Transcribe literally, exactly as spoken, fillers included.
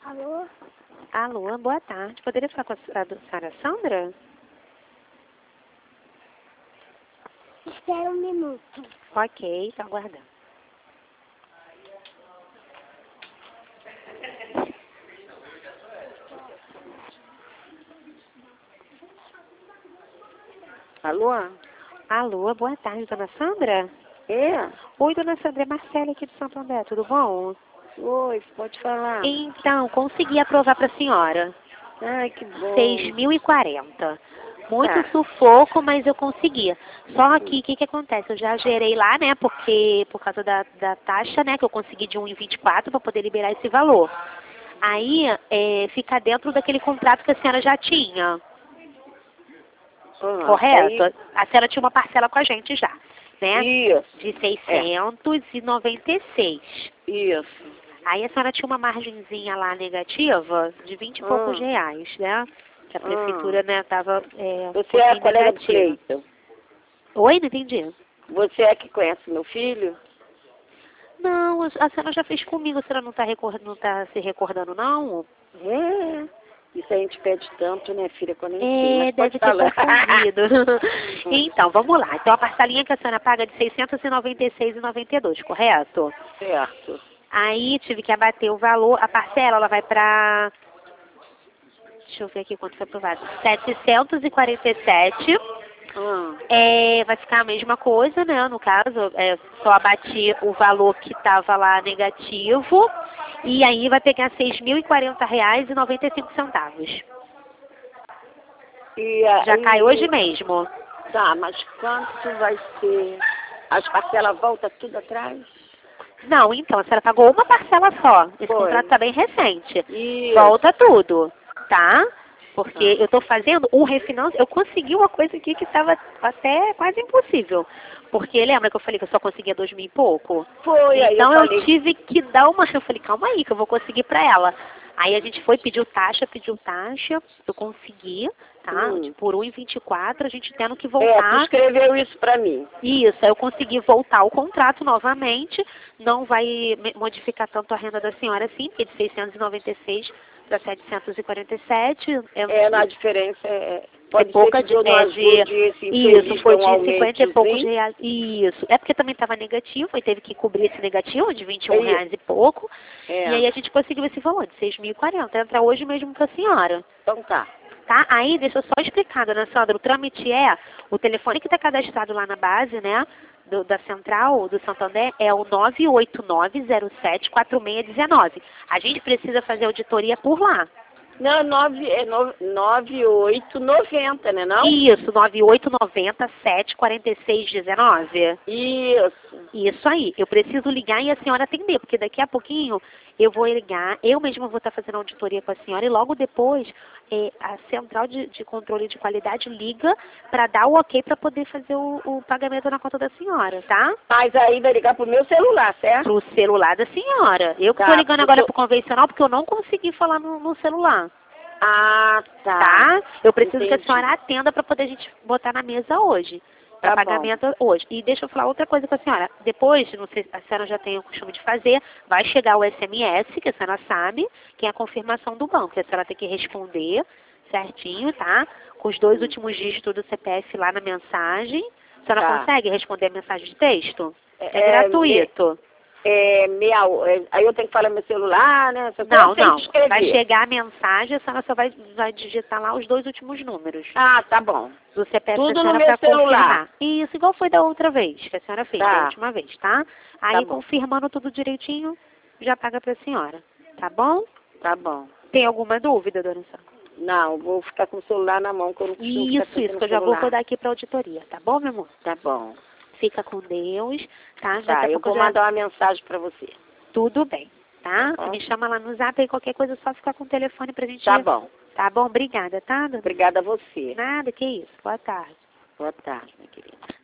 Alô? Alô, boa tarde. Poderia falar com a senhora Sandra? Espera um minuto. Ok, estou aguardando. Alô? Alô, boa tarde, dona Sandra? É? Oi, dona Sandra, é Marcela aqui de Santo André, tudo bom? Oi, pode falar. Então, consegui aprovar para a senhora. Ai, que bom. seis mil e quarenta. Muito Tá. sufoco, mas eu consegui. Só que o que, que acontece? Eu já gerei lá, né? Porque por causa da, da taxa, né? Que eu consegui de um vírgula vinte e quatro para poder liberar esse valor. Aí é, fica dentro daquele contrato que a senhora já tinha. Ah, Correto? aí- A senhora tinha uma parcela com a gente já, né? Isso, De seiscentos e noventa e seis. isso. Aí a senhora tinha uma margenzinha lá negativa de vinte e poucos Ah. reais, né? Que a Ah. prefeitura, né, tava é, um Você é a pouquinho colega do negativa. Cleiton? Oi, não entendi. Você é que conhece meu filho? Não, a senhora já fez comigo, a senhora não está não tá se recordando, não? É. Isso a gente pede tanto, né, filha, quando eu nem sei, É, mas pode deve ter falar. confundido. Então, vamos lá. Então, a parcelinha que a senhora paga é de seiscentos e noventa e seis reais e noventa e dois centavos, correto? Certo. Aí, tive que abater o valor. A parcela, ela vai para... Deixa eu ver aqui quanto foi aprovado. setecentos e quarenta e sete. Ah. É, vai ficar a mesma coisa, né? No caso, é só abater o valor que estava lá negativo. E aí vai pegar seis mil e quarenta reais e noventa e cinco centavos. E, a- Já cai e- hoje mesmo. Tá, mas quanto vai ser? As parcelas voltam tudo atrás? Não, então, a senhora pagou uma parcela só. Esse Foi. contrato está bem recente. Isso. Volta tudo, tá? Porque Tá. eu estou fazendo um refinance, eu consegui uma coisa aqui que estava até quase impossível. Porque lembra que eu falei que eu só conseguia dois mil e pouco? Foi, aí eu Então eu, falei. tive que dar uma... Eu falei, calma aí que eu vou conseguir para ela. Aí a gente foi, pediu taxa, pediu taxa, eu consegui, tá? Hum. Por um vírgula vinte e quatro, a gente tendo que É, tu voltar. escreveu isso pra mim. Isso, aí eu consegui voltar o contrato novamente, não vai me- modificar tanto a renda da senhora assim, porque de seiscentos e noventa e seis para setecentos e quarenta e sete. É, É, na diferença, é, pode é pouca ser que de, Deus não é ajude de esse isso, infeliz foi com um de cinquenta e poucos aumentozinho. reais. Isso. É porque também estava negativo, e teve que cobrir esse negativo de vinte e um É reais e pouco. É. E aí a gente conseguiu esse valor de seis mil e quarenta. Entra hoje mesmo para a senhora. Então tá. Tá? Aí, deixa eu só explicar, dona Sandra, o trâmite é, o telefone que está cadastrado lá na base, né, do- da central do Santander, é o nove oito nove zero sete quatro seis um nove. A gente precisa fazer auditoria por lá. Não, nove, é no, nove, oito, noventa, né não? Isso, nove oito nove zero sete quatro seis um nove. Isso. Isso aí, eu preciso ligar e a senhora atender, porque daqui a pouquinho eu vou ligar, eu mesma vou estar fazendo auditoria com a senhora e logo depois eh, a central de, de controle de qualidade liga para dar o ok para poder fazer o, o pagamento na conta da senhora, tá? Mas aí vai ligar pro meu celular, certo? Pro celular da senhora. Eu que Tá, estou ligando pro agora seu- pro convencional porque eu não consegui falar no, no celular, Ah, tá. tá? Eu preciso que a Entendi. senhora atenda para poder a gente botar na mesa hoje. Para Tá bom. pagamento hoje. E deixa eu falar outra coisa com a senhora. Depois, não sei se a senhora já tem o costume de fazer, vai chegar o S M S, que a senhora sabe, que é a confirmação do banco. Que a senhora tem que responder certinho, tá? Com os dois últimos dígitos do C P F lá na mensagem. A senhora Tá. consegue responder a mensagem de texto? É, É, gratuito. É, meia, é, aí eu tenho que falar meu celular, né? Essa coisa Não, eu tenho não. que escrever. Vai chegar a mensagem, a senhora só vai, vai digitar lá os dois últimos números Ah, tá bom. do C P F Tudo da no senhora meu para celular. confirmar. Isso, igual foi da outra vez, que a senhora fez, Tá. da última vez, tá? Aí, bom. confirmando tudo direitinho, já paga para a senhora. Tá bom? Tá bom. Tem alguma dúvida, dona Sandra? Não, vou ficar com o celular na mão, que eu não costumo ficar Isso, sempre isso, no que eu já vou celular. rodar aqui para auditoria, tá bom, meu amor? Tá bom. Fica com Deus, tá? Daqui Tá, a eu pouco vou já... mandar uma mensagem pra você. Tudo bem, tá? Tá bom. Me chama lá no zap aí, qualquer coisa, é só ficar com o telefone pra gente... Tá bom. Tá bom? Obrigada, tá, dona? Obrigada a você. Nada, que isso. Boa tarde. Boa tarde, minha querida.